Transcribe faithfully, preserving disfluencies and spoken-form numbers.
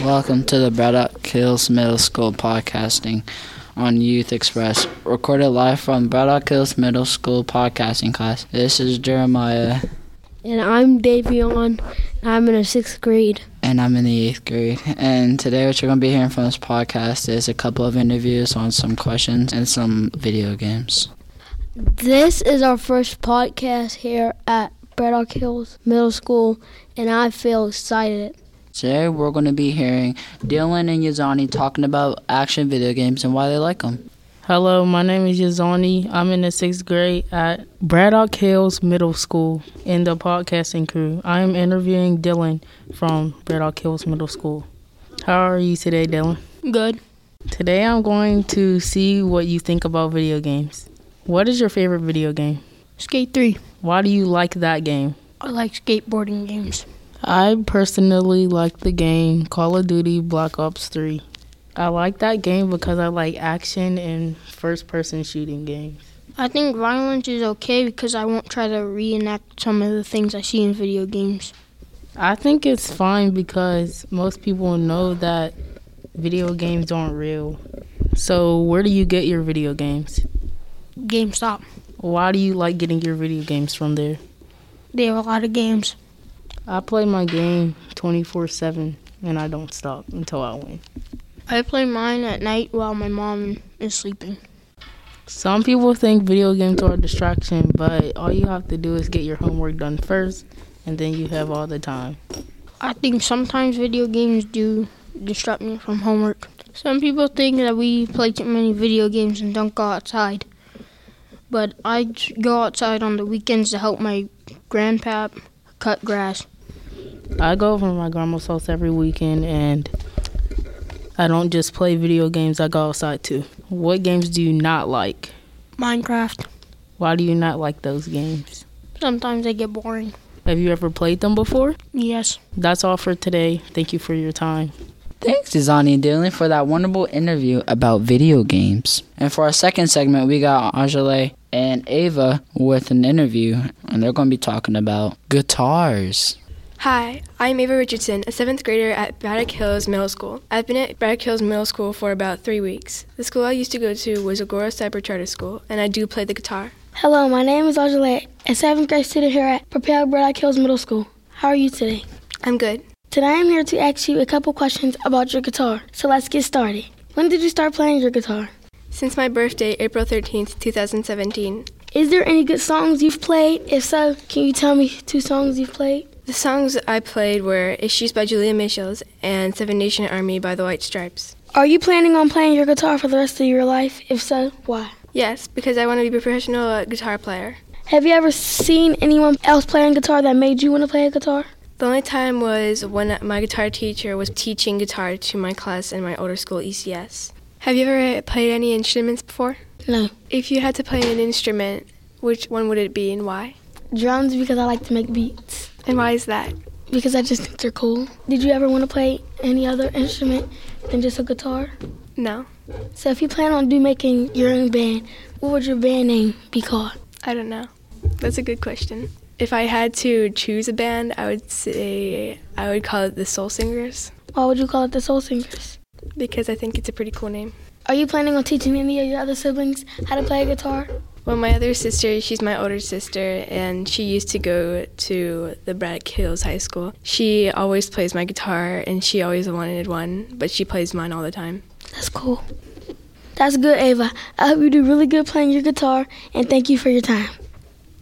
Welcome to the Braddock Hills Middle School podcasting on Youth Express, recorded live from Braddock Hills Middle School podcasting class. This is Jeremiah. And I'm Davion. I'm in the sixth grade. And I'm in the eighth grade. And today what you're going to be hearing from this podcast is a couple of interviews on some questions and some video games. This is our first podcast here at Braddock Hills Middle School, and I feel excited. Today we're going to be hearing Dylan and Yazani talking about action video games and why they like them. Hello, my name is Yazani. I'm in the sixth grade at Braddock Hills Middle School in the podcasting crew. I am interviewing Dylan from Braddock Hills Middle School. How are you today, Dylan? Good. Today I'm going to see what you think about video games. What is your favorite video game? Skate three. Why do you like that game? I like skateboarding games. I personally like the game Call of Duty Black Ops three. I like that game because I like action and first-person shooting games. I think violence is okay because I won't try to reenact some of the things I see in video games. I think it's fine because most people know that video games aren't real. So where do you get your video games? GameStop. Why do you like getting your video games from there? They have a lot of games. I play my game twenty-four seven and I don't stop until I win. I play mine at night while my mom is sleeping. Some people think video games are a distraction, but all you have to do is get your homework done first, and then you have all the time. I think sometimes video games do distract me from homework. Some people think that we play too many video games and don't go outside. But I go outside on the weekends to help my grandpa cut grass. I go over to my grandma's house every weekend, and I don't just play video games, I go outside too. What games do you not like? Minecraft. Why do you not like those games? Sometimes they get boring. Have you ever played them before? Yes. That's all for today. Thank you for your time. Thanks, Yazani and Dylan, for that wonderful interview about video games. And for our second segment, we got Angele and Ava with an interview, and they're going to be talking about guitars. Hi, I'm Ava Richardson, a seventh grader at Braddock Hills Middle School. I've been at Braddock Hills Middle School for about three weeks. The school I used to go to was Agora Cyber Charter School, and I do play the guitar. Hello, my name is Angele, a seventh grade student here at Prepare Braddock Hills Middle School. How are you today? I'm good. Today I'm here to ask you a couple questions about your guitar. So let's get started. When did you start playing your guitar? Since my birthday, April thirteenth, twenty seventeen. Is there any good songs you've played? If so, can you tell me two songs you've played? The songs I played were Issues by Julia Michels and Seven Nation Army by the White Stripes. Are you planning on playing your guitar for the rest of your life? If so, why? Yes, because I want to be a professional uh, guitar player. Have you ever seen anyone else playing guitar that made you want to play a guitar? The only time was when my guitar teacher was teaching guitar to my class in my older school, E C S. Have you ever played any instruments before? No. If you had to play an instrument, which one would it be and why? Drums, because I like to make beats. And why is that? Because I just think they're cool. Did you ever want to play any other instrument than just a guitar? No. So if you plan on do making your own band, what would your band name be called? I don't know. That's a good question. If I had to choose a band, I would say I would call it the Soul Singers. Why would you call it the Soul Singers? Because I think it's a pretty cool name. Are you planning on teaching any of your other siblings how to play a guitar? Well, my other sister, she's my older sister, and she used to go to the Braddock Hills High School. She always plays my guitar, and she always wanted one, but she plays mine all the time. That's cool. That's good, Ava. I hope you do really good playing your guitar, and thank you for your time.